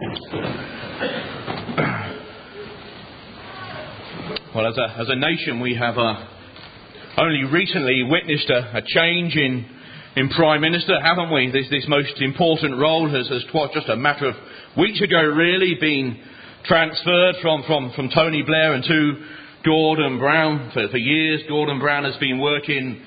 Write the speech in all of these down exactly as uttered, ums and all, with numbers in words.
Well, as a, as a nation, we have uh, only recently witnessed a, a change in, in Prime Minister, haven't we? This, this most important role has, has just a matter of weeks ago, really, been transferred from, from, from Tony Blair and to Gordon Brown. For, for years, Gordon Brown has been working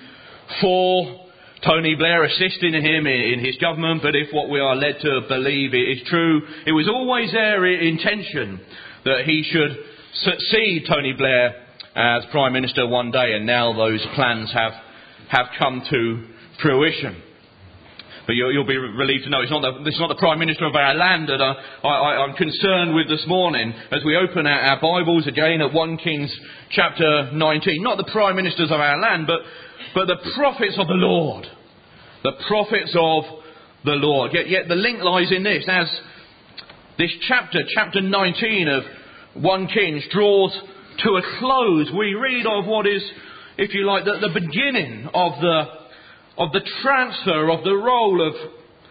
for Tony Blair, assisting him in, in his government. But if what we are led to believe is true, it was always their intention that he should succeed Tony Blair as Prime Minister one day, and now those plans have have come to fruition. But you'll, you'll be relieved to know it's not the, this is not the Prime Minister of our land that I, I, I'm concerned with this morning as we open our, our Bibles again at First Kings chapter nineteen. Not the Prime Ministers of our land, but, but the prophets of the Lord. The prophets of the Lord. Yet, yet the link lies in this. As this chapter, chapter nineteen of First Kings, draws to a close, we read of what is, if you like, the, the beginning of the of the transfer of the role of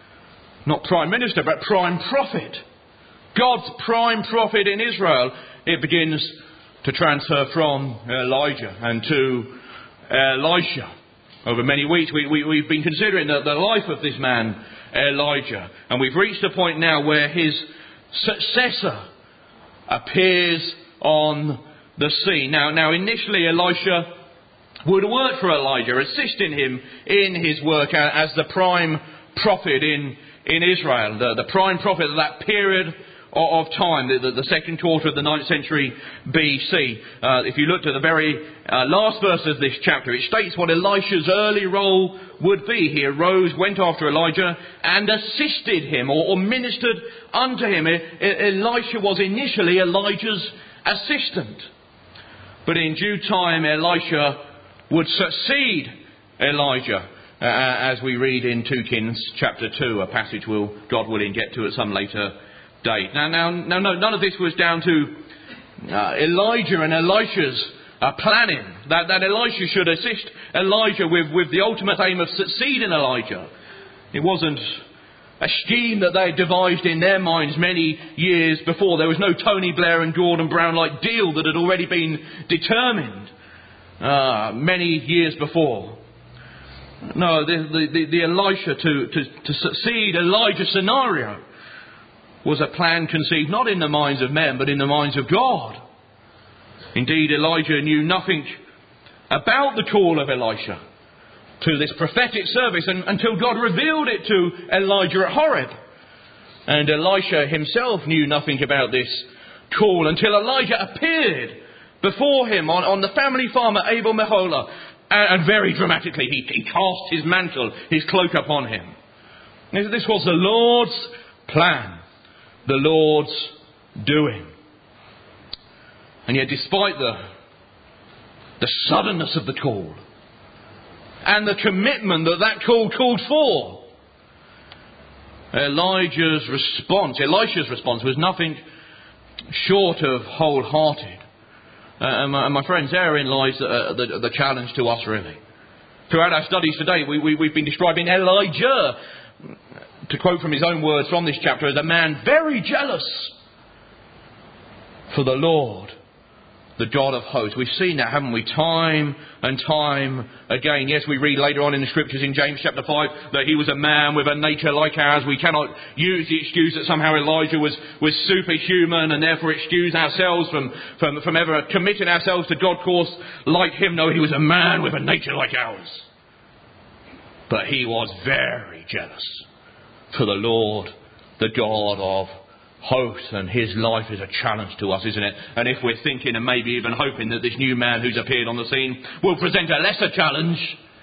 not Prime Minister but Prime Prophet. God's Prime Prophet in Israel. It begins to transfer from Elijah and to Elisha. Over many weeks we, we, we've been considering the, the life of this man Elijah, and we've reached a point now where his successor appears on the scene. Now, now initially Elisha would work for Elijah, assisting him in his work as the prime prophet in, in Israel, the, the prime prophet of that period of time, the, the, the second quarter of the ninth century B C. Uh, if you looked at the very uh, last verse of this chapter, it states what Elisha's early role would be. He arose, went after Elijah and assisted him or, or ministered unto him. E- Elisha was initially Elijah's assistant. But in due time, Elisha would succeed Elijah, uh, as we read in Second Kings chapter two, a passage we'll, God willing, get to at some later date. Now, now, now no, none of this was down to uh, Elijah and Elisha's uh, planning, that, that Elisha should assist Elijah with, with the ultimate aim of succeeding Elijah. It wasn't a scheme that they had devised in their minds many years before. There was no Tony Blair and Gordon Brown-like deal that had already been determined uh, many years before. No, the, the, the Elisha to, to, to succeed Elijah scenario was a plan conceived not in the minds of men, but in the minds of God. Indeed, Elijah knew nothing about the call of Elisha to this prophetic service and, until God revealed it to Elijah at Horeb. And Elisha himself knew nothing about this call until Elijah appeared before him on, on the family farm at Abel Meholah. And, and very dramatically, he, he cast his mantle, his cloak upon him. This was the Lord's plan, the Lord's doing. And yet, despite the, the suddenness of the call, and the commitment that that call called for, Elijah's response, Elisha's response was nothing short of wholehearted. Uh, and, my, and my friends, therein lies uh, the, the challenge to us really. Throughout our studies today, we, we, we've been describing Elijah, to quote from his own words from this chapter, as a man very jealous for the Lord, the God of hosts. We've seen that, haven't we? Time and time again. Yes, we read later on in the scriptures in James chapter five that he was a man with a nature like ours. We cannot use the excuse that somehow Elijah was, was superhuman and therefore excuse ourselves from, from, from ever committing ourselves to God's course like him. No, he was a man with a nature like ours. But he was very jealous for the Lord, the God of hosts, and his life is a challenge to us, isn't it? And if we're thinking and maybe even hoping that this new man who's appeared on the scene will present a lesser challenge,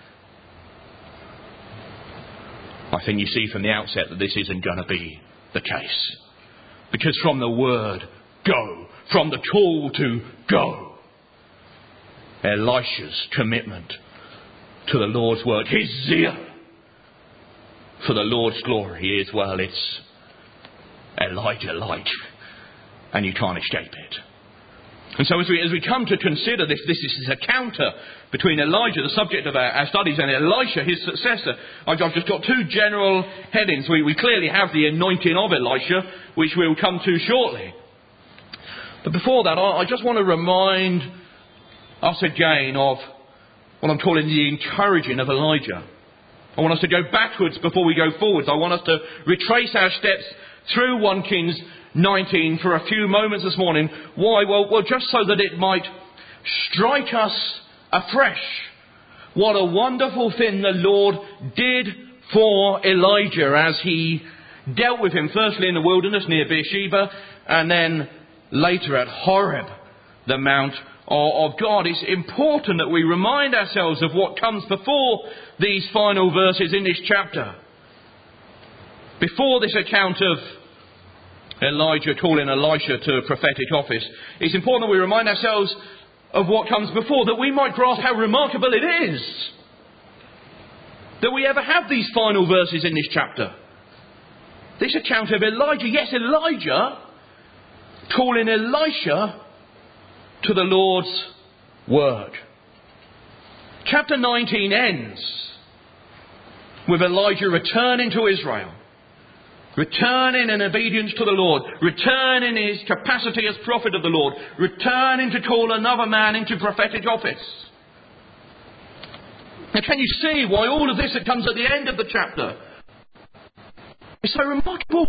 I think you see from the outset that this isn't going to be the case. Because from the word go, from the call to go, Elisha's commitment to the Lord's word, his zeal for the Lord's glory is, well, it's Elijah-like, and you can't escape it. And so as we, as we come to consider this, this is a counter between Elijah, the subject of our, our studies, and Elisha, his successor. I've, I've just got two general headings. We, we clearly have the anointing of Elisha, which we'll come to shortly. But before that, I, I just want to remind us again of what I'm calling the encouraging of Elijah. I want us to go backwards before we go forwards. I want us to retrace our steps through First Kings nineteen for a few moments this morning. Why? Well, well, just so that it might strike us afresh. What a wonderful thing the Lord did for Elijah as he dealt with him, firstly in the wilderness near Beersheba, and then later at Horeb, the Mount of God. It's important that we remind ourselves of what comes before these final verses in this chapter. Before this account of Elijah calling Elisha to a prophetic office, it's important that we remind ourselves of what comes before, that we might grasp how remarkable it is that we ever have these final verses in this chapter. This account of Elijah, yes, Elijah calling Elisha to the Lord's word. Chapter nineteen ends with Elijah returning to Israel, returning in obedience to the Lord, returning in his capacity as prophet of the Lord, returning to call another man into prophetic office. Now, can you see why all of this that comes at the end of the chapter is so remarkable?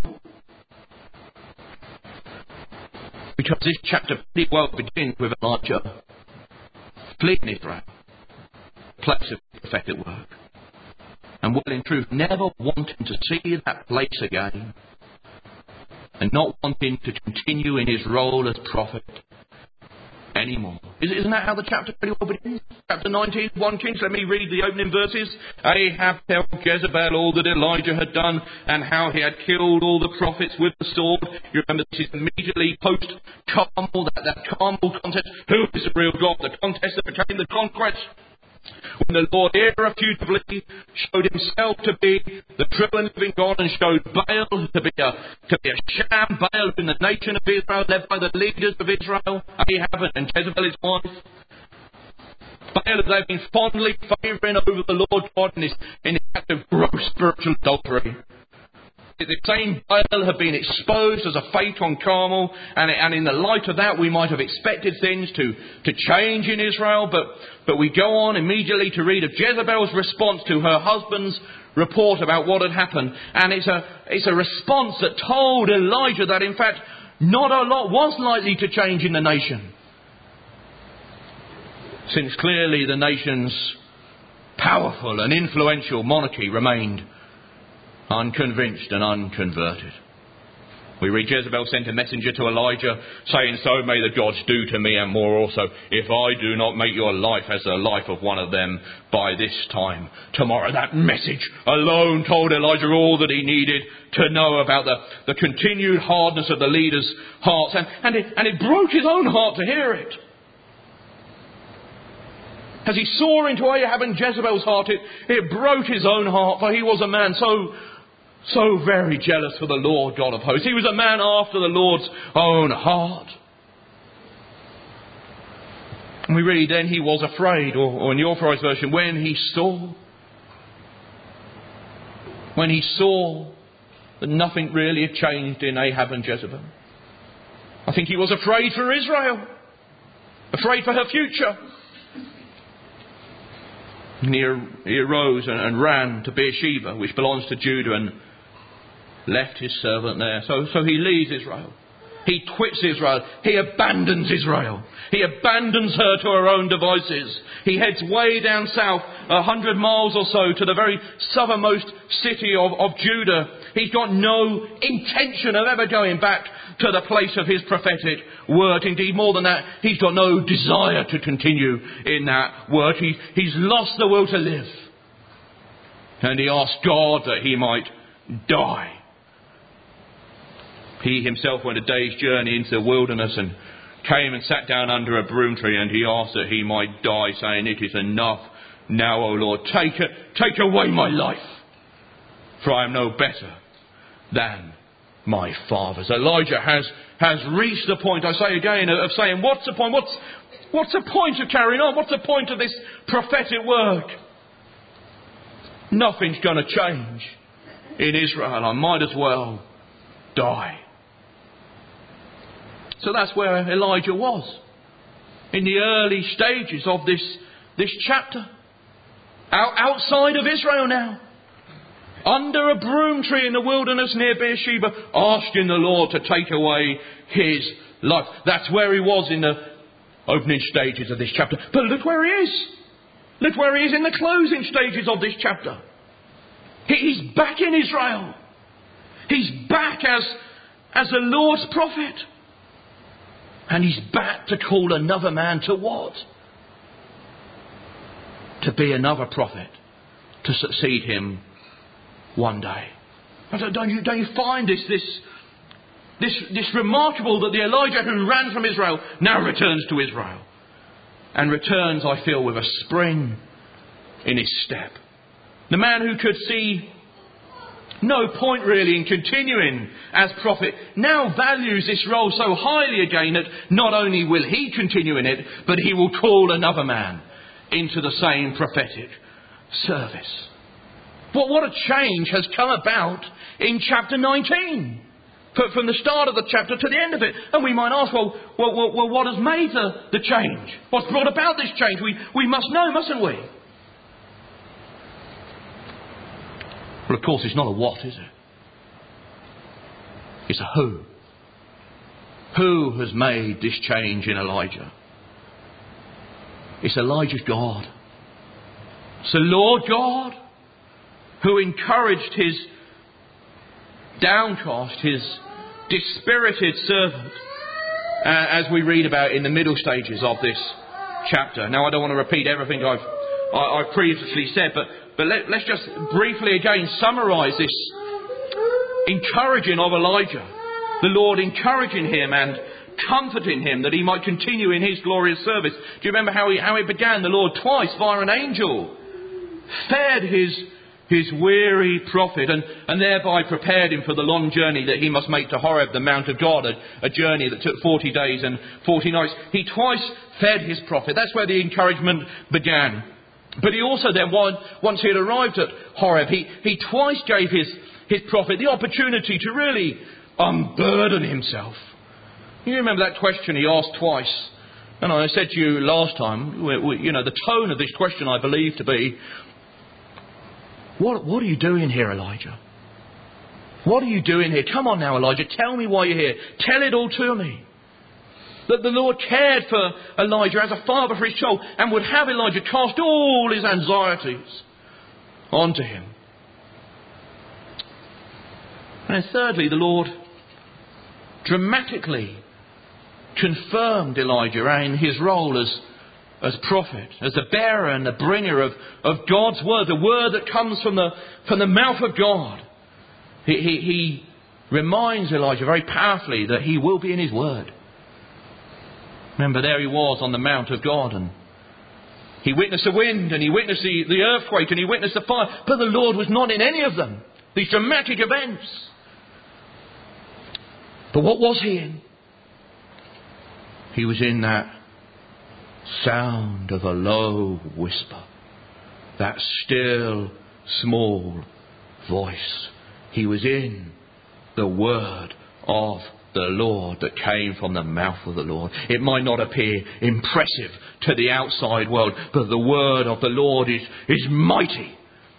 Because this chapter pretty well begins with Elijah fleeing Israel, place of prophetic work. And well, in truth, never wanting to see that place again, and not wanting to continue in his role as prophet anymore. Isn't that how the chapter pretty well begins? Chapter nineteen, First Kings. Let me read the opening verses. Ahab told Jezebel all that Elijah had done, and how he had killed all the prophets with the sword. You remember this is immediately post-Carmel, that, that Carmel contest. Who is the real God? The contest that became the conquest. When the Lord irrefutably showed himself to be the true and living God, and showed Baal to be a, to be a sham, Baal in the nation of Israel, led by the leaders of Israel, Ahab and Jezebel his wife. Baal, they've been fondly favouring over the Lord God in his, in his act of gross spiritual adultery. The same Baal have been exposed as a fate on Carmel, and, and in the light of that we might have expected things to, to change in Israel, but, but we go on immediately to read of Jezebel's response to her husband's report about what had happened, and it's a, it's a response that told Elijah that in fact not a lot was likely to change in the nation, since clearly the nation's powerful and influential monarchy remained unconvinced and unconverted. We read Jezebel sent a messenger to Elijah, saying, so may the gods do to me and more also, if I do not make your life as the life of one of them by this time tomorrow. That message alone told Elijah all that he needed to know about the, the continued hardness of the leaders' hearts, and, and, it, and it broke his own heart to hear it. As he saw into Ahab and Jezebel's heart, it, it broke his own heart, for he was a man so So very jealous for the Lord God of hosts. He was a man after the Lord's own heart. And we read, then he was afraid, or, or in the Authorized Version, when he saw, when he saw that nothing really had changed in Ahab and Jezebel. I think he was afraid for Israel, afraid for her future. And he, he arose and, and ran to Beersheba, which belongs to Judah, and left his servant there. So, so he leaves Israel. He quits Israel. He abandons Israel. He abandons her to her own devices. He heads way down south, a hundred miles or so, to the very southernmost city of, of Judah. He's got no intention of ever going back to the place of his prophetic word. Indeed, more than that, he's got no desire to continue in that word. He, he's lost the will to live. And he asked God that he might die. He himself went a day's journey into the wilderness and came and sat down under a broom tree, and he asked that he might die, saying, it is enough now, O Lord, take it, take away my life, for I am no better than my fathers. Elijah has, has reached the point, I say again, of saying, what's the point? What's, what's the point of carrying on? What's the point of this prophetic work? Nothing's going to change in Israel. I might as well die. So that's where Elijah was, in the early stages of this, this chapter. Out, outside of Israel now, under a broom tree in the wilderness near Beersheba, asking the Lord to take away his life. That's where he was in the opening stages of this chapter. But look where he is. Look where he is in the closing stages of this chapter. He's back in Israel. He's back as, as the Lord's prophet. And he's back to call another man to what? To be another prophet. To succeed him one day. Don't you, don't you find this, this, this, this remarkable that the Elijah who ran from Israel now returns to Israel? And returns, I feel, with a spring in his step. The man who could see no point really in continuing as prophet now values this role so highly again that not only will he continue in it, but he will call another man into the same prophetic service. But what a change has come about in chapter nineteen. From the start of the chapter to the end of it. And we might ask, well, well, well, well what has made the, the change? What's brought about this change? We, we must know, mustn't we? Well, of course, it's not a what, is it? It's a who. Who has made this change in Elijah? It's Elijah's God. It's the Lord God who encouraged his downcast, his dispirited servant, uh, as we read about in the middle stages of this chapter. Now, I don't want to repeat everything I've, I, I've previously said, but, but let, let's just briefly again summarise this encouraging of Elijah. The Lord encouraging him and comforting him that he might continue in his glorious service. Do you remember how, he, how it began? The Lord twice, via an angel, fed his his weary prophet, and, and thereby prepared him for the long journey that he must make to Horeb, the Mount of God, a, a journey that took forty days and forty nights. He twice fed his prophet. That's where the encouragement began. But he also then, once he had arrived at Horeb, he, he twice gave his, his prophet the opportunity to really unburden himself. You remember that question he asked twice? And I said to you last time, we, we, you know, the tone of this question I believe to be, What, what are you doing here, Elijah? What are you doing here? Come on now, Elijah. Tell me why you're here. Tell it all to me. That the Lord cared for Elijah as a father for his child and would have Elijah cast all his anxieties onto him. And thirdly, the Lord dramatically confirmed Elijah in his role as as prophet, as the bearer and the bringer of, of God's word, the word that comes from the from the mouth of God. He, he, he reminds Elijah very powerfully that he will be in his word. Remember, there he was on the Mount of God, and he witnessed the wind, and he witnessed the, the earthquake, and he witnessed the fire, but the Lord was not in any of them, these dramatic events. But what was he in? He was in that sound of a low whisper, that still small voice. He was in the word of the Lord that came from the mouth of the Lord. It might not appear impressive to the outside world, but the word of the Lord is, is mighty.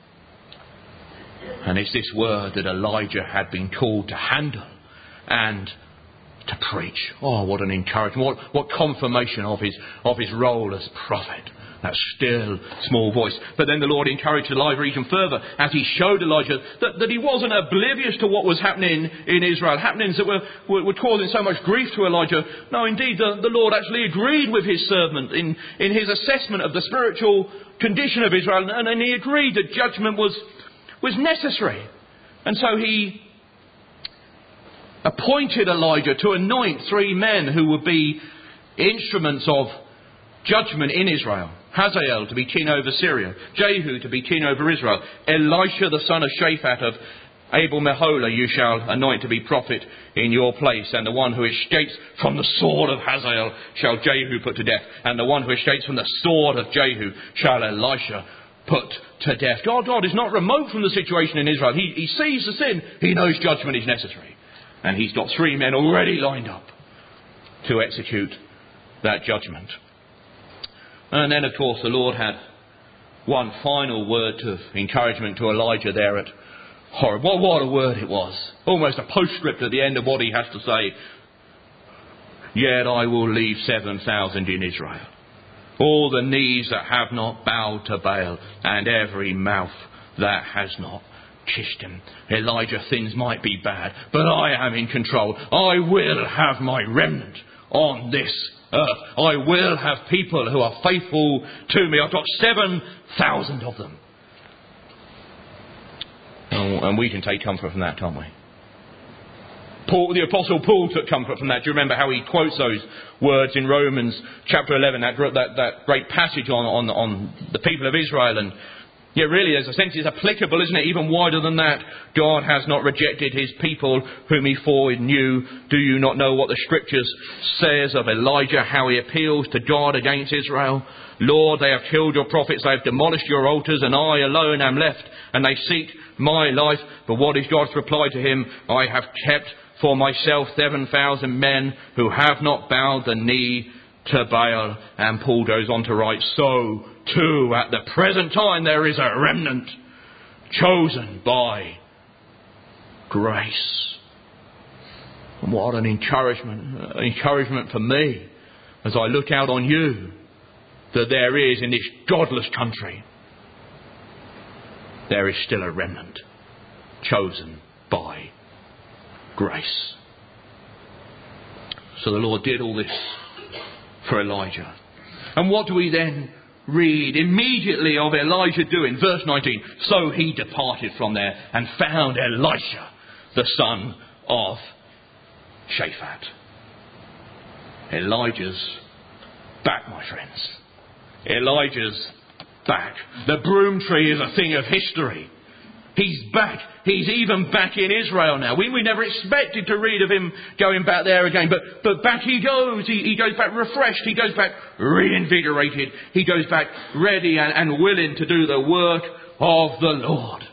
And it's this word that Elijah had been called to handle and to preach. Oh, what an encouragement. What, what confirmation of his, of his role as prophet. That still small voice. But then the Lord encouraged Elijah even further as he showed Elijah that, that he wasn't oblivious to what was happening in Israel. Happenings that were, were, were causing so much grief to Elijah. No, indeed, the, the Lord actually agreed with his servant in, in his assessment of the spiritual condition of Israel. And, and he agreed that judgment was, was necessary. And so he appointed Elijah to anoint three men who would be instruments of judgment in Israel. Hazael to be king over Syria, Jehu to be king over Israel, Elisha the son of Shaphat of, Abel Meholah you shall anoint to be prophet in your place, and the one who escapes from the sword of Hazael shall Jehu put to death, and the one who escapes from the sword of Jehu shall Elisha put to death. God, God is not remote from the situation in Israel. He, he sees the sin. He knows judgment is necessary. And he's got three men already lined up to execute that judgment. And then, of course, the Lord had one final word of encouragement to Elijah there at Horeb. What, what a word it was. Almost a postscript at the end of what he has to say. Yet I will leave seven thousand in Israel. All the knees that have not bowed to Baal, and every mouth that has not kissed him. Elijah, things might be bad, but I am in control. I will have my remnant on this earth. I will have people who are faithful to me. I've got seven thousand of them. Oh, and we can take comfort from that, can't we? Paul, the Apostle Paul took comfort from that. Do you remember how he quotes those words in Romans chapter eleven, that, that, that great passage on, on, on the people of Israel? And yeah, really, there's a sense it's applicable, isn't it? Even wider than that. God has not rejected his people whom he foreknew. Do you not know what the scriptures says of Elijah, how he appeals to God against Israel? Lord, they have killed your prophets, they have demolished your altars, and I alone am left, and they seek my life. But what is God's reply to him? I have kept for myself seven thousand men who have not bowed the knee to Baal. And Paul goes on to write, so too at the present time there is a remnant chosen by grace. And what an encouragement, an encouragement for me as I look out on you, that there is in this godless country, there is still a remnant chosen by grace. So the Lord did all this for Elijah. And what do we then read immediately of Elijah doing? Verse nineteen. So he departed from there and found Elisha, the son of Shaphat. Elijah's back, my friends. Elijah's back. The broom tree is a thing of history. He's back. He's even back in Israel now. We, we never expected to read of him going back there again. But, but back he goes. He, he goes back refreshed. He goes back reinvigorated. He goes back ready and, and willing to do the work of the Lord.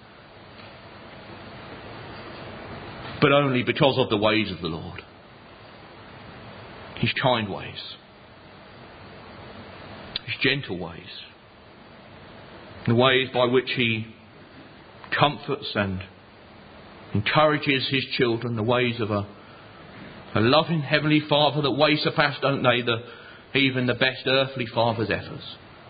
But only because of the ways of the Lord. His kind ways. His gentle ways. The ways by which he comforts and encourages his children, the ways of a, a loving heavenly Father that way surpass, don't they, the, even the best earthly father's efforts.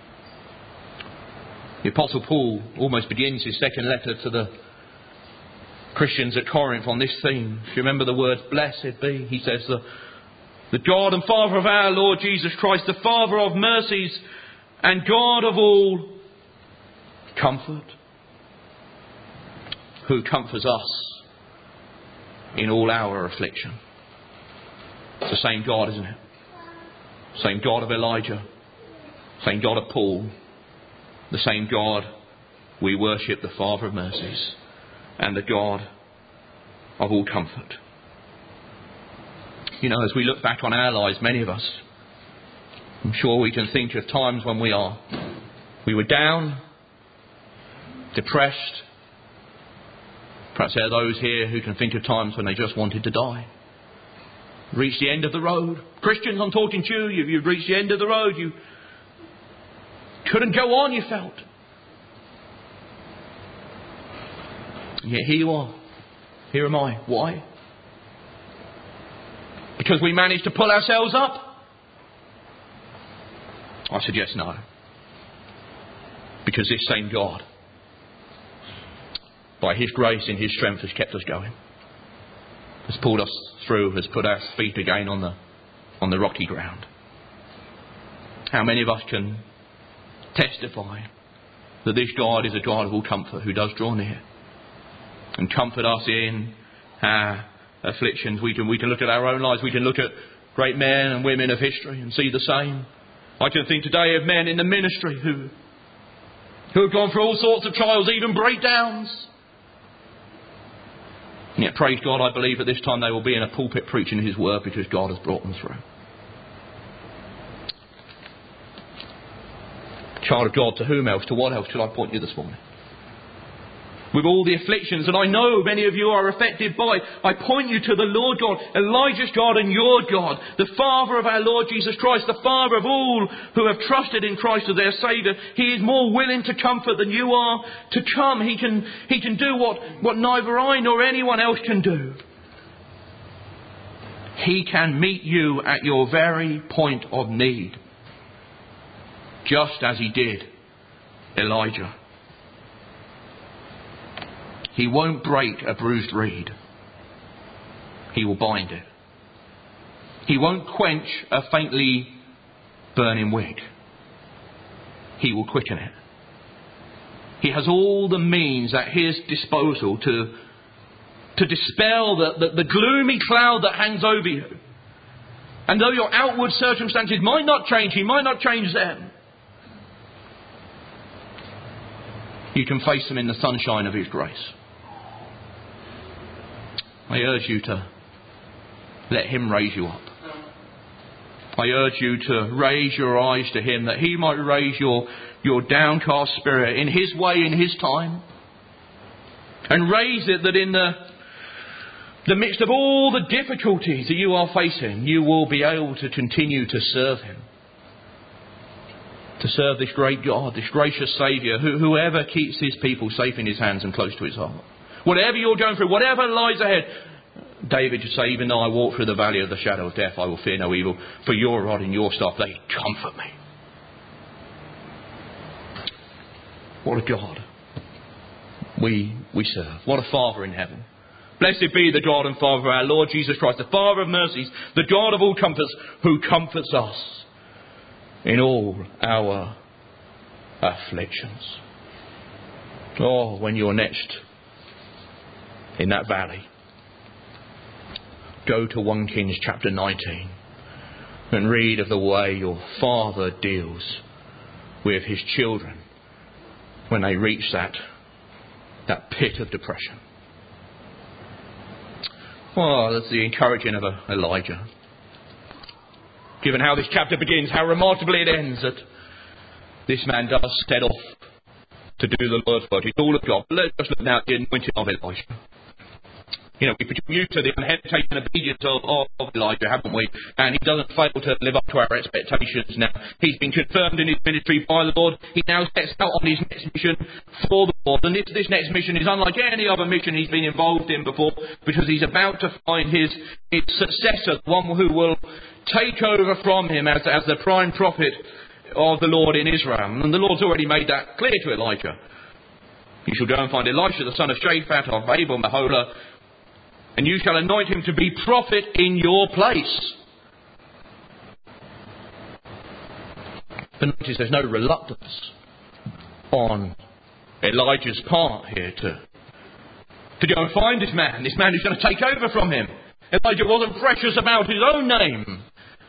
The Apostle Paul almost begins his second letter to the Christians at Corinth on this theme. If you remember the words, blessed be, he says, the, the God and Father of our Lord Jesus Christ, the Father of mercies and God of all comfort, who comforts us in all our affliction. It's the same God, isn't it? Same God of Elijah. Same God of Paul. The same God we worship, the Father of mercies. And the God of all comfort. You know, as we look back on our lives, many of us, I'm sure we can think of times when we are. We were down, depressed. Perhaps there are those here who can think of times when they just wanted to die. Reached the end of the road. Christians, I'm talking to you. You've, you've reached the end of the road. You couldn't go on, you felt. And yet here you are. Here am I. Why? Because we managed to pull ourselves up? I suggest no. Because this same God, by his grace and his strength, has kept us going. Has pulled us through, has put our feet again on the on the rocky ground. How many of us can testify that this God is a God of all comfort, who does draw near and comfort us in our afflictions? We can we can look at our own lives. We can look at great men and women of history and see the same. I can think today of men in the ministry who who have gone through all sorts of trials, even breakdowns. And yet, praise God, I believe at this time they will be in a pulpit preaching His word because God has brought them through. Child of God, to whom else, to what else shall I point you this morning? With all the afflictions that I know many of you are affected by, I point you to the Lord God, Elijah's God and your God, the Father of our Lord Jesus Christ, the Father of all who have trusted in Christ as their Saviour. He is more willing to comfort than you are to come. He can, he can do what, what neither I nor anyone else can do. He can meet you at your very point of need, just as He did Elijah. He won't break a bruised reed. He will bind it. He won't quench a faintly burning wick. He will quicken it. He has all the means at His disposal to, to dispel the, the, the gloomy cloud that hangs over you. And though your outward circumstances might not change, He might not change them, you can face them in the sunshine of His grace. I urge you to let Him raise you up. I urge you to raise your eyes to Him, that He might raise your, your downcast spirit in His way, in His time. And raise it that in the, the midst of all the difficulties that you are facing, you will be able to continue to serve Him. To serve this great God, this gracious Saviour, who, whoever keeps His people safe in His hands and close to His heart. Whatever you're going through, whatever lies ahead, David would say, even though I walk through the valley of the shadow of death, I will fear no evil, for your rod and your staff, they comfort me. What a God we, we serve. What a Father in heaven. Blessed be the God and Father of our Lord Jesus Christ, the Father of mercies, the God of all comforts, who comforts us in all our afflictions. Oh, when you're next in that valley, go to First Kings chapter nineteen and read of the way your Father deals with His children when they reach that, that pit of depression. Well, that's the encouraging of Elijah. Given how this chapter begins, how remarkably it ends, that this man does set off to do the Lord's work. It's all of God. But let's just look now at the anointing of Elijah. You know, we've become used to the unhesitating obedience of, of, of Elijah, haven't we? And he doesn't fail to live up to our expectations now. He's been confirmed in his ministry by the Lord. He now sets out on his next mission for the Lord. And this, this next mission is unlike any other mission he's been involved in before, because he's about to find his, his successor, one who will take over from him as, as the prime prophet of the Lord in Israel. And the Lord's already made that clear to Elijah. You shall go and find Elisha, the son of Shaphat of Abel Meholah, and you shall anoint him to be prophet in your place. But notice there's no reluctance on Elijah's part here to, to go and find this man. This man who's going to take over from him. Elijah wasn't precious about his own name,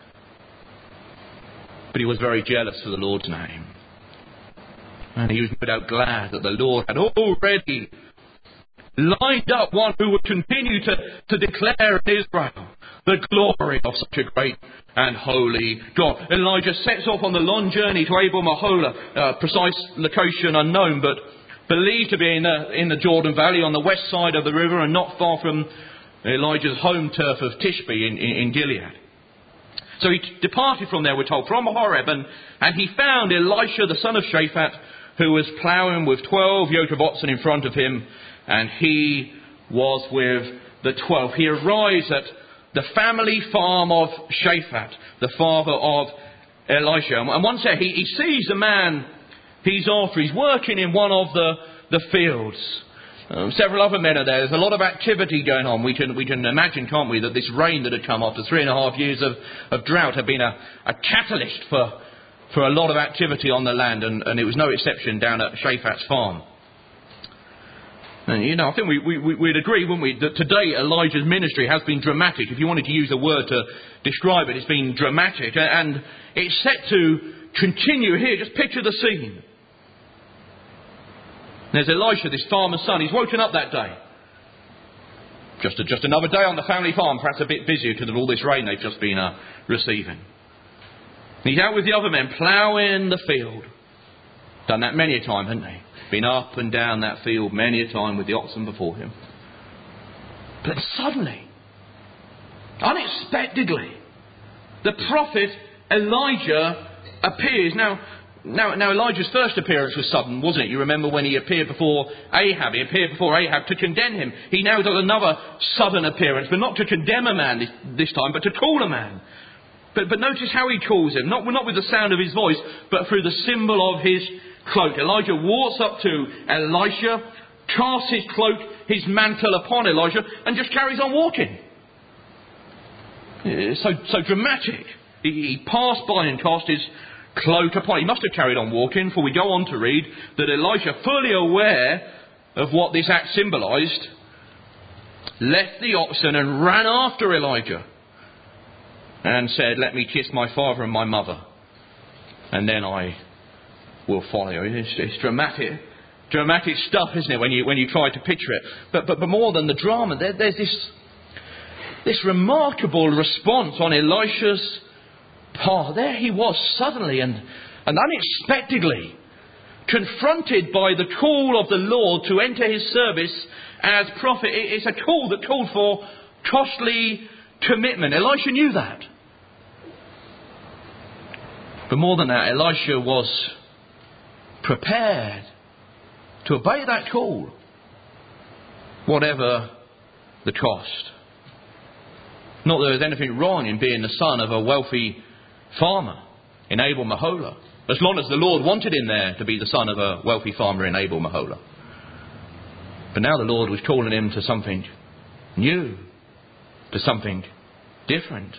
but he was very jealous for the Lord's name. And he was no doubt glad that the Lord had already lined up one who would continue to, to declare in Israel the glory of such a great and holy God. Elijah sets off on the long journey to Abel Meholah, uh, precise location unknown, but believed to be in the, in the Jordan Valley on the west side of the river and not far from Elijah's home turf of Tishbe in, in, in Gilead. So he t- departed from there, we're told, from Horeb, and, and he found Elisha, the son of Shaphat, who was ploughing with twelve yoke of oxen in front of him, and he was with the twelve. He arrives at the family farm of Shaphat, the father of Elisha. And once there, he, he sees the man he's after. He's working in one of the, the fields. Um, several other men are there. There's a lot of activity going on. We can we can imagine, can't we, that this rain that had come after three and a half years of, of drought had been a, a catalyst for, for a lot of activity on the land, and, and it was no exception down at Shaphat's farm. And, you know, I think we, we, we'd agree, wouldn't we, that today Elijah's ministry has been dramatic. If you wanted to use a word to describe it, it's been dramatic. And it's set to continue here. Just picture the scene. There's Elisha, this farmer's son. He's woken up that day. Just, a, just another day on the family farm, perhaps a bit busier because of all this rain they've just been uh, receiving. He's out with the other men, ploughing the field. Done that many a time, hasn't he? Been up and down that field many a time with the oxen before him. But suddenly, unexpectedly, the prophet Elijah appears. Now, now, now Elijah's first appearance was sudden, wasn't it? You remember when he appeared before Ahab. He appeared before Ahab to condemn him. He now does another sudden appearance, but not to condemn a man this, this time, but to call a man. But, but notice how he calls him. Not, not with the sound of his voice, but through the symbol of his cloak. Elijah walks up to Elisha, casts his cloak, his mantle upon Elijah, and just carries on walking. It's so, so dramatic. He, he passed by and cast his cloak upon. He must have carried on walking, for we go on to read that Elisha, fully aware of what this act symbolised, left the oxen and ran after Elijah and said, "Let me kiss my father and my mother, and then I will follow you." It's, it's dramatic, dramatic stuff, isn't it? When you when you try to picture it. But but, but more than the drama, there, there's this this remarkable response on Elisha's part. There he was suddenly and and unexpectedly confronted by the call of the Lord to enter his service as prophet. It's a call that called for costly commitment. Elisha knew that. But more than that, Elisha was prepared to obey that call, whatever the cost. Not that there's anything wrong in being the son of a wealthy farmer in Abel Meholah, as long as the Lord wanted him there to be the son of a wealthy farmer in Abel Meholah. But now the Lord was calling him to something new, to something different.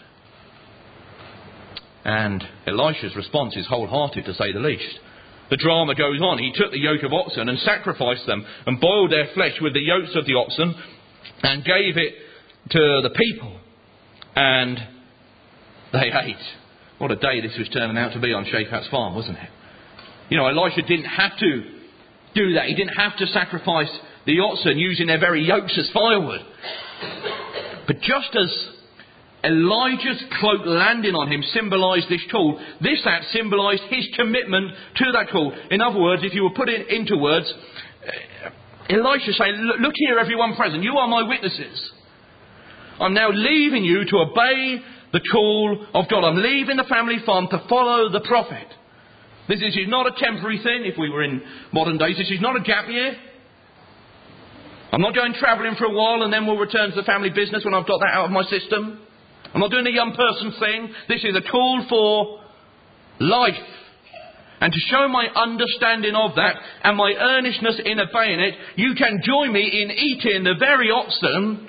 And Elisha's response is wholehearted, to say the least. The drama goes on. He took the yoke of oxen and sacrificed them and boiled their flesh with the yokes of the oxen and gave it to the people. And they ate. What a day this was turning out to be on Shaphat's farm, wasn't it? You know, Elisha didn't have to do that. He didn't have to sacrifice the oxen using their very yokes as firewood. But just as Elijah's cloak landing on him symbolised this call, this act symbolised his commitment to that call. In other words, if you were put it into words, Elisha saying, "Look here, everyone present, you are my witnesses. I'm now leaving you to obey the call of God. I'm leaving the family farm to follow the prophet. This is not a temporary thing. If we were in modern days, this is not a gap year. I'm not going travelling for a while and then we'll return to the family business when I've got that out of my system. I'm not doing a young person thing. This is a call for life. And to show my understanding of that and my earnestness in obeying it, you can join me in eating the very oxen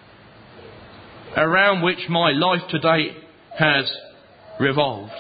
around which my life today has revolved."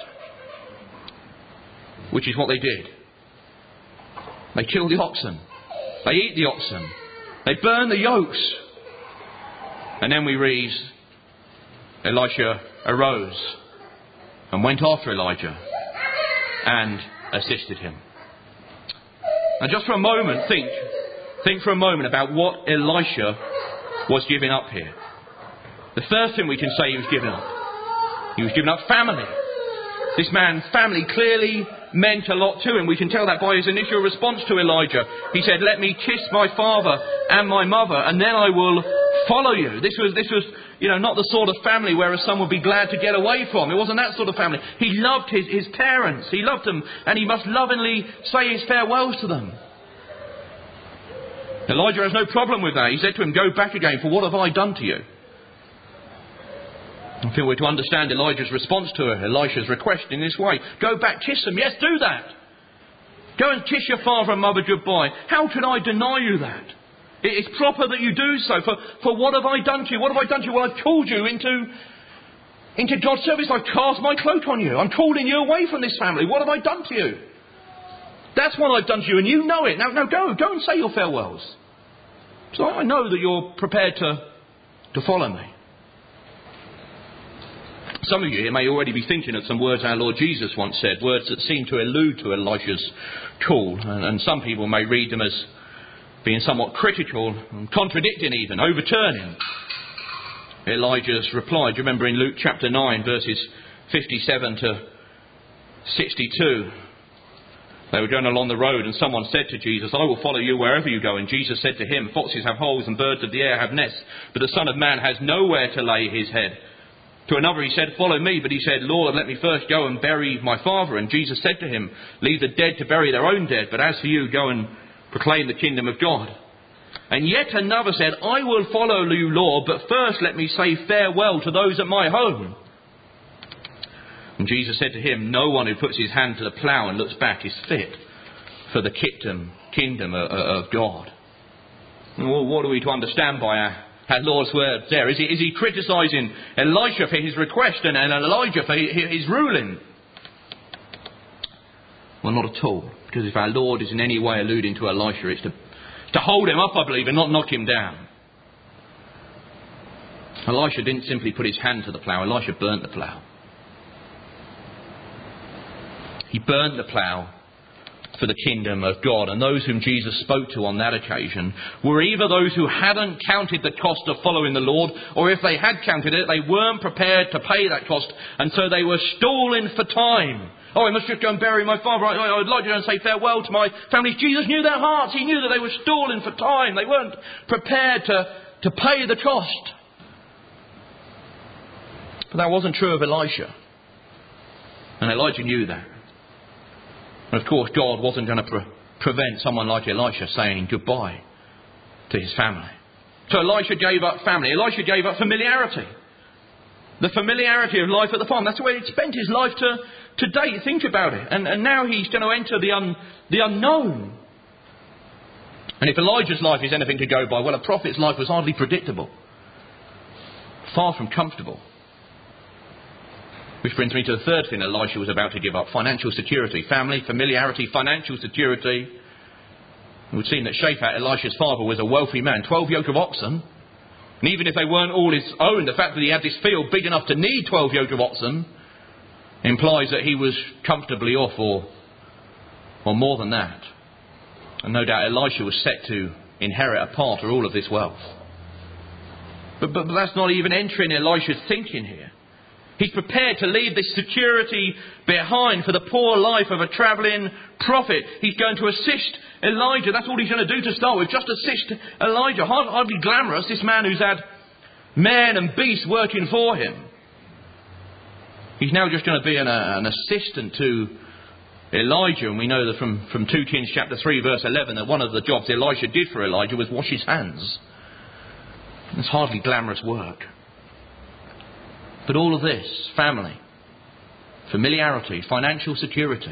Which is what they did. They kill the oxen. They eat the oxen. They burn the yokes. And then we read, Elisha arose and went after Elijah and assisted him. Now just for a moment, think, think for a moment about what Elisha was giving up here. The first thing we can say he was giving up. He was giving up family. This man's family clearly meant a lot to him. We can tell that by his initial response to Elijah. He said, "Let me kiss my father and my mother, and then I will follow you." This was, this was, you know, not the sort of family where a son would be glad to get away from. It wasn't that sort of family. He loved his, his parents. He loved them, and he must lovingly say his farewells to them. Elijah has no problem with that. He said to him, "Go back again, for what have I done to you?" I feel we're to understand Elijah's response to Elisha's request in this way. Go back, kiss them. Yes, do that. Go and kiss your father and mother goodbye. How can I deny you that? It's proper that you do so. For, for what have I done to you? What have I done to you? Well, I've called you into, into God's service. I've cast my cloak on you. I'm calling you away from this family. What have I done to you? That's what I've done to you, and you know it. Now, now go. Go and say your farewells. So I know that you're prepared to, to follow me. Some of you here may already be thinking of some words our Lord Jesus once said, words that seem to allude to Elisha's call. And, and some people may read them as being somewhat critical and contradicting even, overturning Elijah's reply. Do you remember in Luke chapter nine, verses fifty-seven to sixty-two? They were going along the road and someone said to Jesus, "I will follow you wherever you go." And Jesus said to him, "Foxes have holes and birds of the air have nests, but the Son of Man has nowhere to lay his head." To another he said, "Follow me." But he said, "Lord, let me first go and bury my father." And Jesus said to him, "Leave the dead to bury their own dead, but as for you, go and proclaim the kingdom of God." And yet another said, "I will follow you, Lord, but first let me say farewell to those at my home." And Jesus said to him, "No one who puts his hand to the plough and looks back is fit for the kingdom, kingdom of, of God." Well, what are we to understand by our, our Lord's words there? Is he, is he criticising Elisha for his request and, and Elijah for his, his ruling? Well, not at all. Because if our Lord is in any way alluding to Elisha, it's to, to hold him up, I believe, and not knock him down. Elisha didn't simply put his hand to the plough. Elisha burnt the plough. He burnt the plough for the kingdom of God. And those whom Jesus spoke to on that occasion were either those who hadn't counted the cost of following the Lord, or if they had counted it, they weren't prepared to pay that cost, and so they were stalling for time. "Oh, I must just go and bury my father. I, I, I'd like to go and say farewell to my family." Jesus knew their hearts. He knew that they were stalling for time. They weren't prepared to, to pay the cost. But that wasn't true of Elisha. And Elijah knew that. And of course, God wasn't going to pre- prevent someone like Elisha saying goodbye to his family. So Elisha gave up family. Elisha gave up familiarity. The familiarity of life at the farm. That's the way he'd spent his life to, to date. Think about it. And, and now he's going to enter the, un, the unknown. And if Elijah's life is anything to go by, well, a prophet's life was hardly predictable. Far from comfortable. Which brings me to the third thing Elisha was about to give up. Financial security. Family, familiarity, financial security. It would seem that Shaphat, Elisha's father, was a wealthy man. Twelve yoke of oxen. And even if they weren't all his own, the fact that he had this field big enough to need twelve yoke of oxen implies that he was comfortably off, or, or more than that. And no doubt Elisha was set to inherit a part of all of this wealth. But, but, but that's not even entering Elisha's thinking here. He's prepared to leave this security behind for the poor life of a travelling prophet. He's going to assist Elijah. That's all he's going to do to start with. Just assist Elijah. Hardly glamorous, this man who's had men and beasts working for him. He's now just going to be an, uh, an assistant to Elijah. And we know that from, from two Kings chapter three verse eleven that one of the jobs Elisha did for Elijah was wash his hands. It's hardly glamorous work. But all of this, family, familiarity, financial security.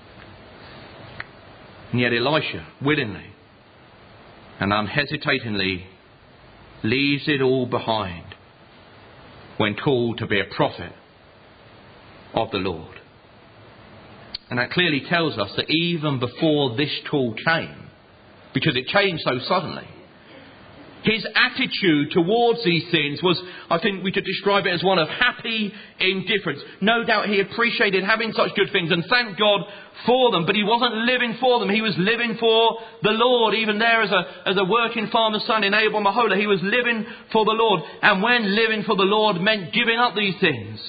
And yet Elisha willingly and unhesitatingly leaves it all behind when called to be a prophet of the Lord. And that clearly tells us that even before this call came, because it came so suddenly, his attitude towards these things was, I think we could describe it as one of happy indifference. No doubt he appreciated having such good things and thanked God for them, but he wasn't living for them. He was living for the Lord. Even there as a, as a working farmer's son in Abel Mahola, he was living for the Lord. And when living for the Lord meant giving up these things,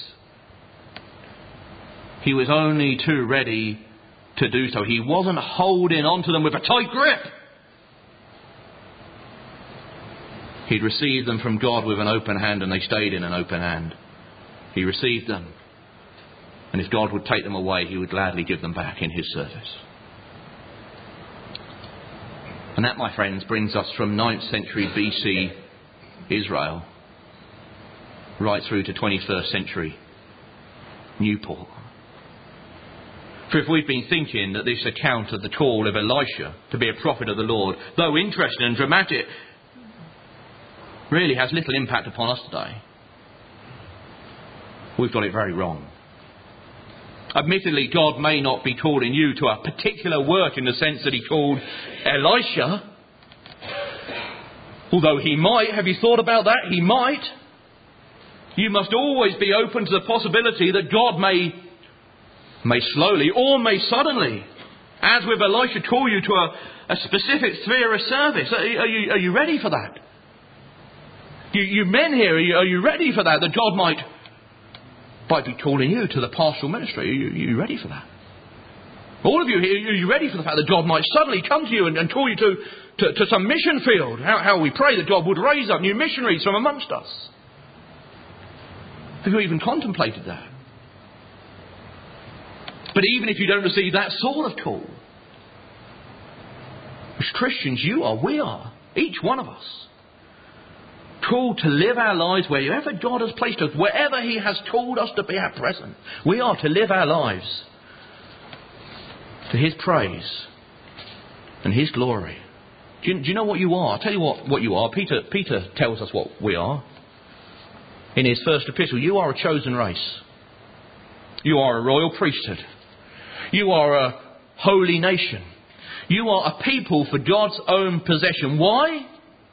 he was only too ready to do so. He wasn't holding on to them with a tight grip. He'd received them from God with an open hand, and they stayed in an open hand. He received them. And if God would take them away, he would gladly give them back in his service. And that, my friends, brings us from ninth century B C Israel right through to twenty-first century Newport. For if we've been thinking that this account of the call of Elisha to be a prophet of the Lord, though interesting and dramatic, really has little impact upon us today, we've got it very wrong. Admittedly, God may not be calling you to a particular work in the sense that he called Elisha. Although he might. Have you thought about that? He might. You must always be open to the possibility that God may, may slowly or may suddenly, as with Elisha, call you to a, a specific sphere of service. Are, are, you, are you ready for that? You, you men here, are you, are you ready for that? That God might, might be calling you to the pastoral ministry. Are you, are you ready for that? All of you here, are you ready for the fact that God might suddenly come to you and, and call you to, to, to some mission field? How, how we pray that God would raise up new missionaries from amongst us. Have you even contemplated that? But even if you don't receive that sort of call, as Christians, you are, we are, each one of us, called to live our lives wherever God has placed us, wherever He has called us to be at present. We are to live our lives to His praise and His glory. Do you, do you know what you are? I'll tell you what, what you are. Peter, Peter tells us what we are. In his first epistle, you are a chosen race. You are a royal priesthood. You are a holy nation. You are a people for God's own possession. Why?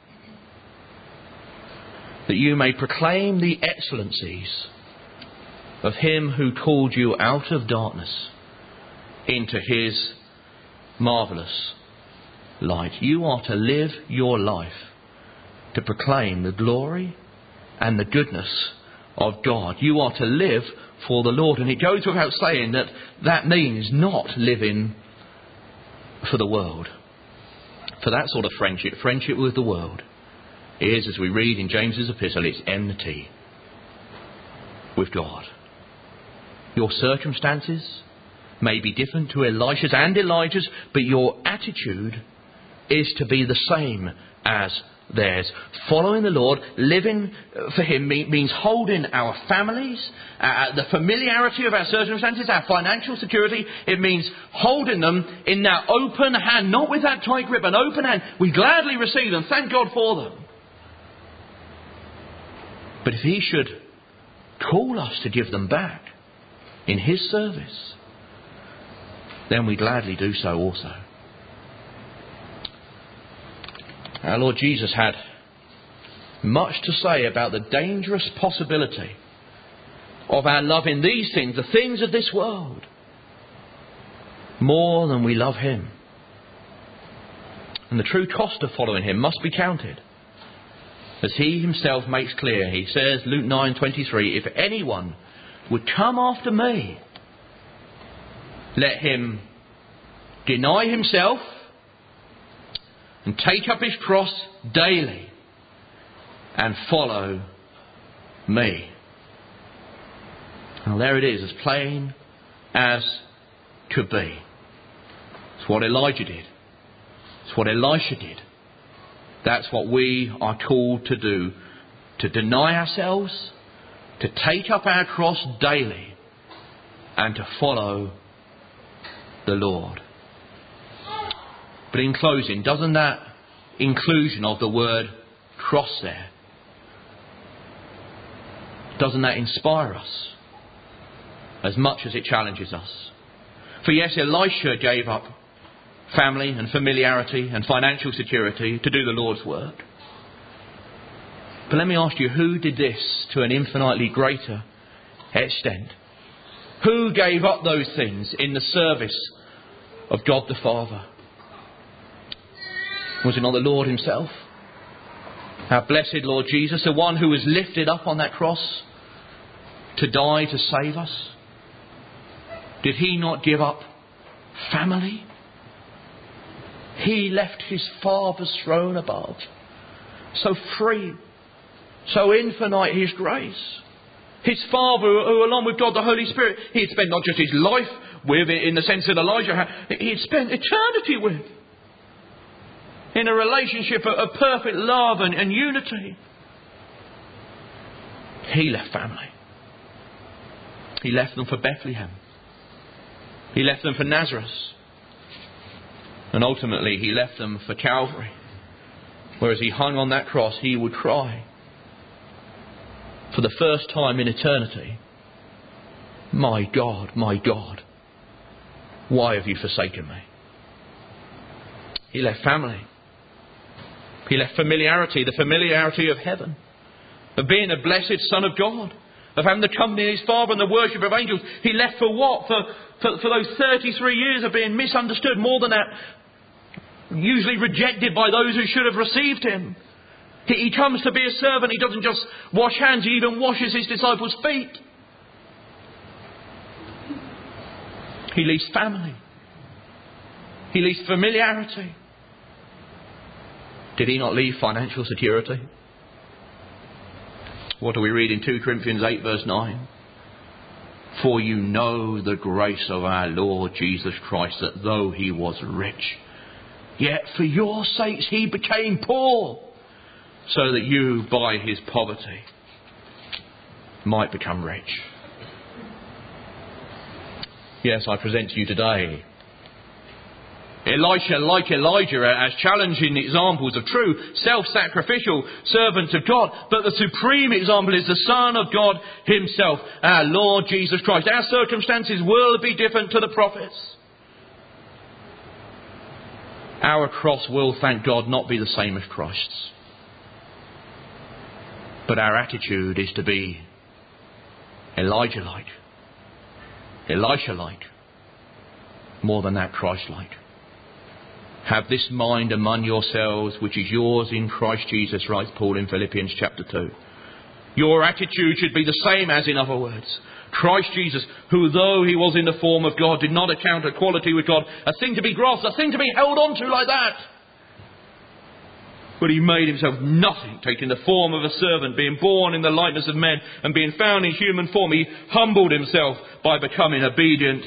That you may proclaim the excellencies of Him who called you out of darkness into His marvellous light. You are to live your life to proclaim the glory and the goodness of God. You are to live for the Lord. And it goes without saying that that means not living for the world. For that sort of friendship, friendship with the world, is, as we read in James's epistle, it's enmity with God. Your circumstances may be different to Elisha's and Elijah's, but your attitude is to be the same as theirs. Following the Lord, living for Him means holding our families, uh, the familiarity of our circumstances, our financial security. It means holding them in that open hand, not with that tight grip, an open hand. We gladly receive them, thank God for them. But if He should call us to give them back in His service, then we gladly do so also. Our Lord Jesus had much to say about the dangerous possibility of our loving these things, the things of this world, more than we love Him. And the true cost of following Him must be counted. As He Himself makes clear, He says, Luke nine twenty-three, if anyone would come after me, let him deny himself and take up his cross daily and follow me. Now there it is, as plain as could be. It's what Elijah did. It's what Elisha did. That's what we are called to do. To deny ourselves, to take up our cross daily and to follow the Lord. But in closing, doesn't that inclusion of the word cross there, doesn't that inspire us as much as it challenges us? For yes, Elisha gave up family and familiarity and financial security to do the Lord's work. But let me ask you, who did this to an infinitely greater extent? Who gave up those things in the service of God the Father? Was it not the Lord Himself? Our blessed Lord Jesus, the one who was lifted up on that cross to die to save us? Did He not give up family? He left His Father's throne above. So free, so infinite His grace. His Father, who along with God the Holy Spirit, He had spent not just His life with, in the sense that Elijah had, He had spent eternity with. In a relationship of perfect love and, and unity. He left family. He left them for Bethlehem. He left them for Nazareth. And ultimately He left them for Calvary. Where as He hung on that cross, He would cry, for the first time in eternity, my God, my God, why have you forsaken me? He left family. He left familiarity, the familiarity of heaven, of being a blessed Son of God, of having the company of His Father and the worship of angels. He left for what? For, for, for those thirty-three years of being misunderstood. More than that, usually rejected by those who should have received him. He, he comes to be a servant. He doesn't just wash hands, he even washes his disciples' feet. He leaves family. He leaves familiarity. Did he not leave financial security? What do we read in Second Corinthians eight verse nine? For you know the grace of our Lord Jesus Christ, that though he was rich, yet for your sakes he became poor, so that you by his poverty might become rich. Yes, I present to you today Elisha, like Elijah, as challenging examples of true self-sacrificial servants of God. But the supreme example is the Son of God himself, our Lord Jesus Christ. Our circumstances will be different to the prophets. Our cross will, thank God, not be the same as Christ's. But our attitude is to be Elijah-like, Elisha-like, more than that, Christ-like. Have this mind among yourselves, which is yours in Christ Jesus, writes Paul in Philippians chapter two. Your attitude should be the same as, in other words, Christ Jesus, who though he was in the form of God, did not account equality with God a thing to be grasped, a thing to be held on to like that. But he made himself nothing, taking the form of a servant, being born in the likeness of men, and being found in human form. He humbled himself by becoming obedient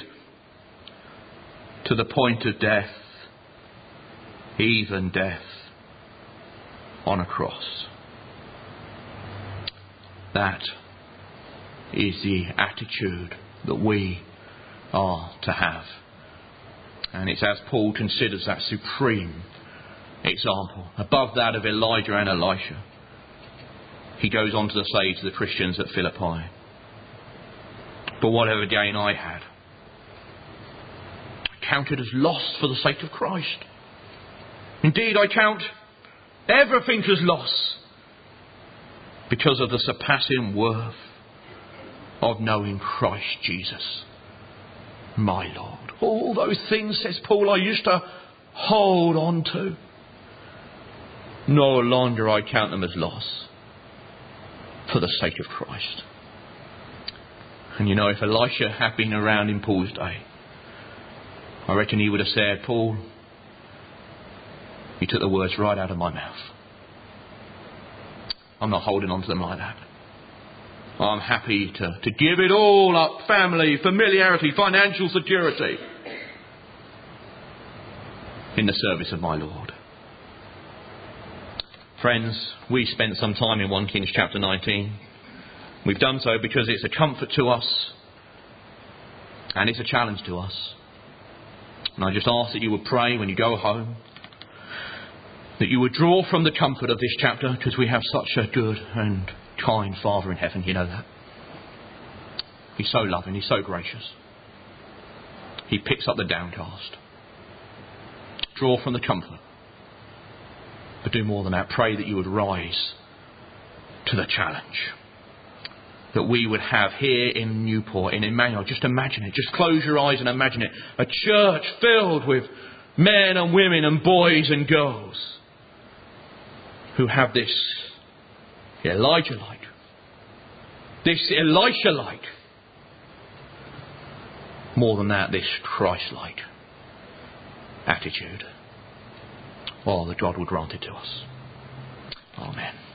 to the point of death, even death on a cross. That is the attitude that we are to have. And it's as Paul considers that supreme example, above that of Elijah and Elisha. He goes on to say to the Christians at Philippi, but whatever gain I had, I counted as loss for the sake of Christ. Indeed, I count everything as loss because of the surpassing worth of knowing Christ Jesus, my Lord. All those things, says Paul, I used to hold on to. No longer I count them as loss for the sake of Christ. And you know, if Elisha had been around in Paul's day, I reckon he would have said, Paul, you took the words right out of my mouth. I'm not holding on to them like that. I'm happy to, to give it all up. Family, familiarity, financial security, in the service of my Lord. Friends, we spent some time in First Kings chapter nineteen. We've done so because it's a comfort to us and it's a challenge to us. And I just ask that you would pray when you go home, that you would draw from the comfort of this chapter, because we have such a good and kind Father in heaven, you know that. He's so loving, he's so gracious. He picks up the downcast. Draw from the comfort. But do more than that. Pray that you would rise to the challenge that we would have here in Newport, in Emmanuel. Just imagine it. Just close your eyes and imagine it. A church filled with men and women and boys and girls who have this Elijah-like, this Elisha-like, more than that, this Christ-like attitude. Oh, that God would grant it to us. Amen.